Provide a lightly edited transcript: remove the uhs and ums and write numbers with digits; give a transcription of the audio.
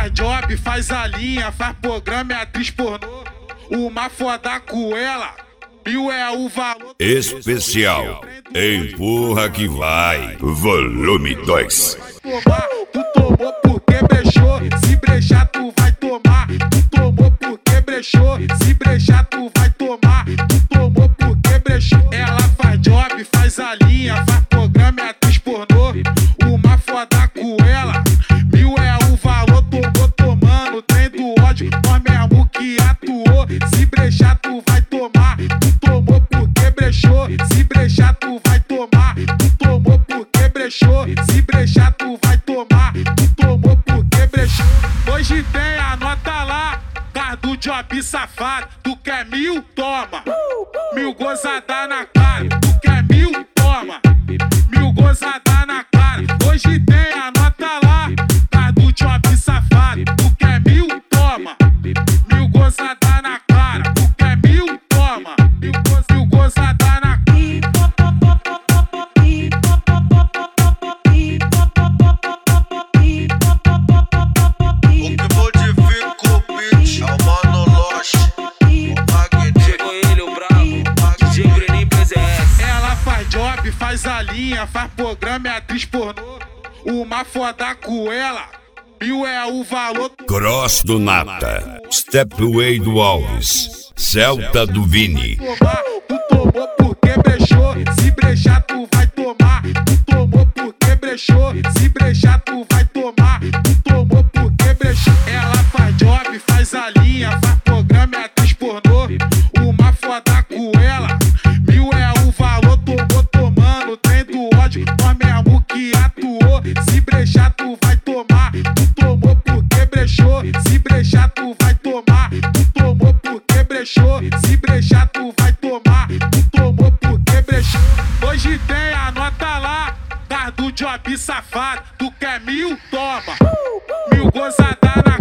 faz job, faz a linha, faz programa, é atriz pornô. Uma foda com ela, 1000 é o valor. Especial, empurra que vai, volume 2. Tu tomou porque brechou, se brechar tu vai tomar. Tu tomou porque brechou, se brechar tu vai tomar. Tu tomou porque brechou. Ela faz job, faz a linha, faz programa, é atriz pornô. Uma foda com ela, 1000 é o valor. Tomou tomando, trem do ódio, nós mesmo que atuou. Se brechar tu vai tomar. Tu tomou porque brechou, se brechar tu vai tomar. Tu tomou porque brechou, se brechar tu vai tomar. Tu tomou porque brechou. Hoje tem a nota lá, tá do job safado. Tu quer 1000? Toma. 1000 gozada na cara. Tu quer 1000? Toma. 1000 gozada na cara. Hoje tem a nota lá, tá do job safado. Tu quer 1000? Toma. 1000 gozada na cara. Tu quer 1000? Toma. 1000 gozada na cara. Faz a linha, faz programa, é atriz pornô. Uma foda com ela, 1000 é o valor. Cross do Nata, Stepway do Alves, Celta do Vini. Tu tomou porque brechou, se brechar tu vai tomar. Tu tomou porque brechou, se brechar tu vai tomar. Tu tomou porque brechou. Ela faz job, faz a linha, faz programa, é atriz pornô. Uma foda com ela, 1000 é o valor. Tomou tomando, trem do ódio, nós mesmo que atuou. Se brechar tu vai tomar. Tu tomou porque brechou, se brechar tu vai tomar. Tu tomou porque brechou, se brechar tu vai tomar. Tu tomou porque brechou. Hoje tem a nota lá, tá do job safado. Tu quer 1000? Toma. 1000 gozada na